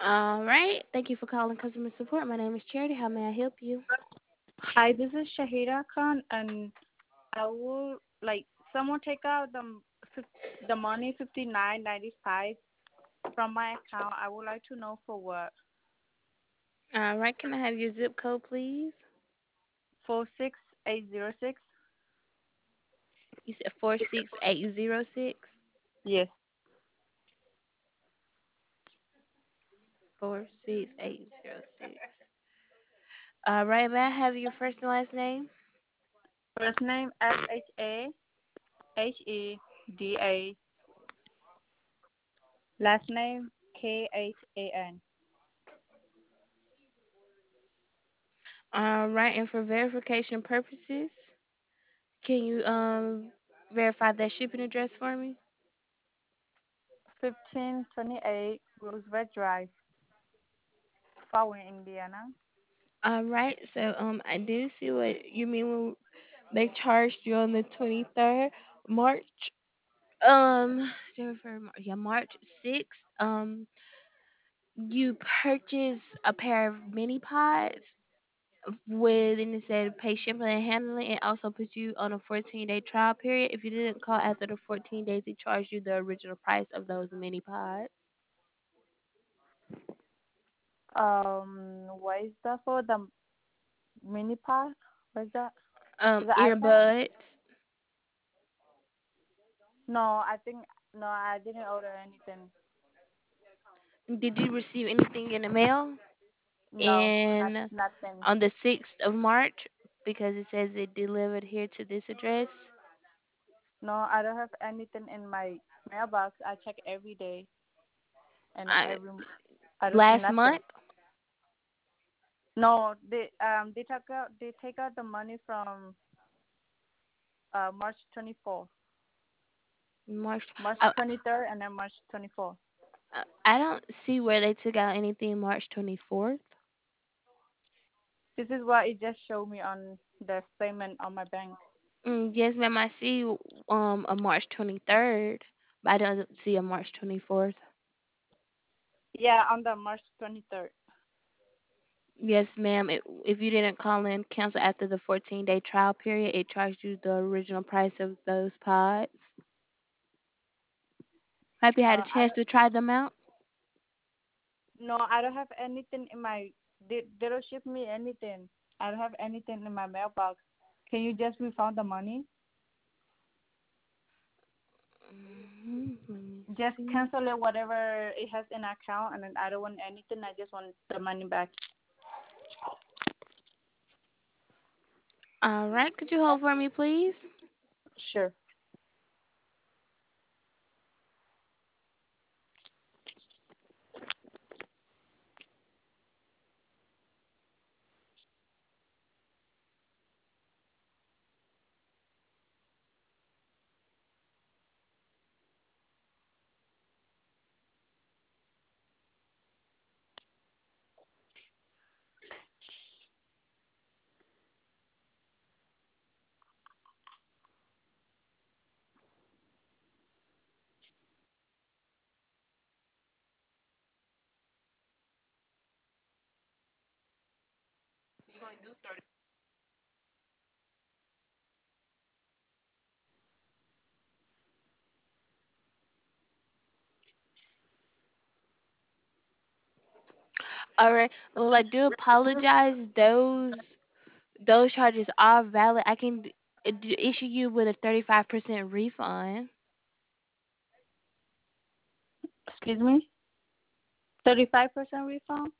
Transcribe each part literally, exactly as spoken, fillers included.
All right. Thank you for calling customer support. My name is Charity. How may I help you? Hi, this is Shahira Khan, and I will like someone take out the fif- the money fifty nine ninety five from my account. I would like to know for what. All right. Can I have your zip code, please? Four six eight zero six. You said four six eight zero six. Yes, Four six eight zero six. All right. May I have your first and last name? first name S H A H E D A. Last name K H A N. All right. And for verification purposes, can you um verify that shipping address for me? Fifteen twenty eight Roosevelt Drive, Fowler, Indiana. All right. So um, I do see what you mean when they charged you on the twenty third March. Um, they refer yeah March sixth. Um, you purchased a pair of mini pods with, and it said pay shipping and handling, and also put you on a fourteen day trial period. If you didn't call after the fourteen days, it charged you the original price of those mini pods. Um, what is that for? The mini pod? What is that? Um, Is that iPad? earbuds. No, I think no, I didn't order anything. Did you receive anything in the mail? No, not And nothing. on the sixth of March, because it says it delivered here to this address. No, I don't have anything in my mailbox. I check every day, and then I, every I don't see last nothing. month, No, they um they took out they take out the money from uh March twenty fourth, March. March I, twenty third, and then March twenty fourth. I don't see where they took out anything March twenty-fourth. This is what it just showed me on the statement on my bank. Mm, yes, ma'am. I see um a March twenty-third, but I don't see a March twenty-fourth. Yeah, on the March twenty third. Yes, ma'am. It, if you didn't call in, cancel after the fourteen day trial period, it charged you the original price of those pods. Have you had a Uh, I chance to try them out? no, I don't have anything in my. They they don't ship me anything. I don't have anything in my mailbox. Can you just refund the money? Mhm, let me Just see. cancel it, whatever it has in account, and then I don't want anything. I just want the money back. All right, could you hold for me, please? Sure. All right. Well, I do apologize. Those those charges are valid. I can d- d- issue you with a thirty-five percent refund. Excuse me. Thirty five percent refund.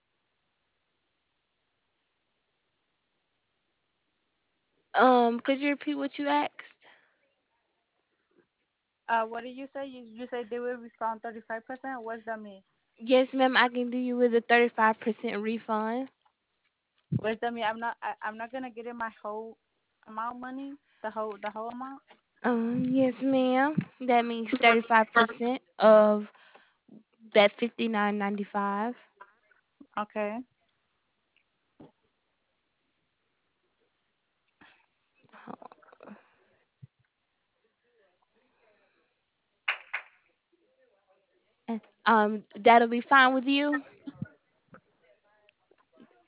Um, could you repeat what you asked? Uh, what did you say? You you said they will refund thirty five percent. What's that mean? Yes, ma'am. I can do you with a thirty-five percent refund. What's that mean? I'm not. I, I'm not gonna get in my whole amount money. The whole the whole amount. Um, yes, ma'am. That means thirty-five percent of that fifty-nine ninety-five. Okay. Um, that'll be fine with you.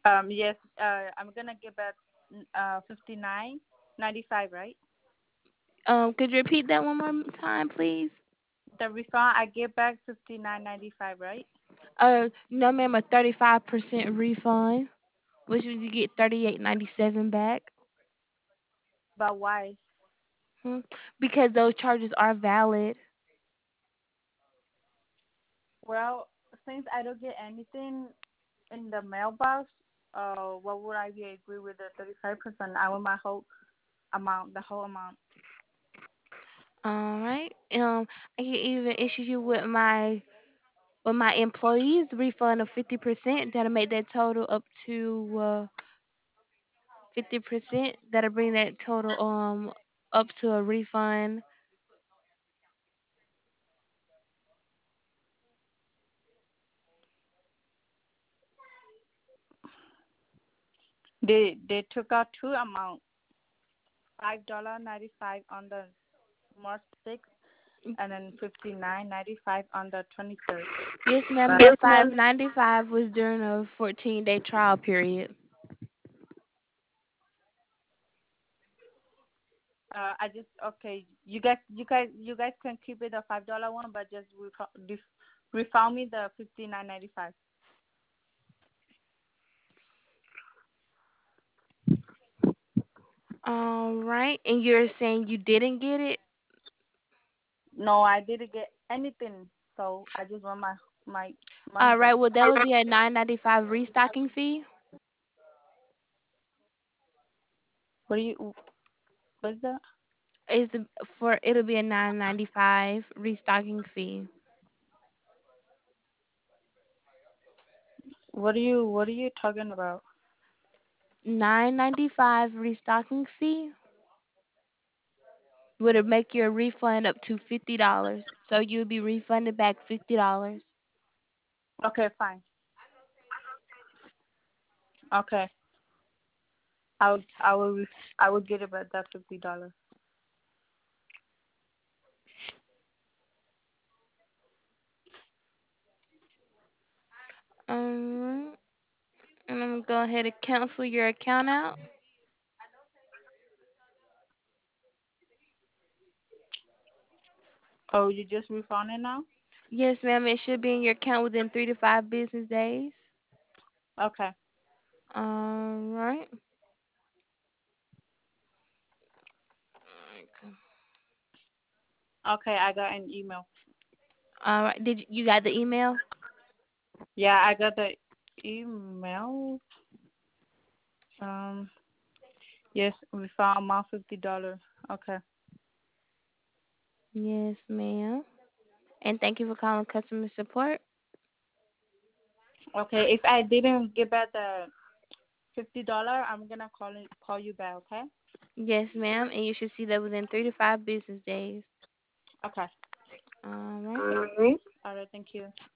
Um, yes. Uh, I'm gonna give back uh fifty nine ninety five, right? Um, could you repeat that one more time, please? The refund I give back fifty nine ninety five, right? Uh, no, ma'am, a thirty-five percent refund, which means you get thirty-eight ninety-seven back. But why? Hmm. Because those charges are valid. Well, since I don't get anything in the mailbox, uh, what would I be agree with the thirty five percent? I want my whole amount, the whole amount. All right. Um, I can even issue you with my with my employees refund of fifty percent. That'll make that total up to uh fifty percent. That'll bring that total um up to a refund. They they took out two amounts, five dollar ninety five on the March sixth, and then fifty nine ninety five on the twenty third. Yes, ma'am. Right. That five ninety five was during a fourteen day trial period. Uh, I just okay. You guys, you guys, you guys can keep it the five dollar one, but just refund, def- refund me the fifty nine ninety five. All right. And you're saying you didn't get it? No, I didn't get anything, so I just want my my money All right. back. Well, that would be a nine ninety five restocking fee. What do you? What's that? Is the for it'll be a nine ninety five restocking fee. What are you? What are you talking about? Nine ninety five restocking fee would it make your refund up to fifty dollars. So you'll be refunded back fifty dollars. Okay, fine. Okay, I would, I will, I will get about that fifty dollars. Um, and I'm gonna go ahead and cancel your account out. Oh, you just refunded now? Yes, ma'am. It should be in your account within three to five business days. Okay. All right. Okay, I got an email. All right. Did you, you got the email? Yeah, I got the email. Um, yes, we found amount fifty dollars. Okay. Yes, ma'am. And thank you for calling customer support. Okay, if I didn't get back the fifty dollar, I'm gonna call it, call you back. Okay. Yes, ma'am. And you should see that within three to five business days. Okay. All right. All right. All right. Thank you.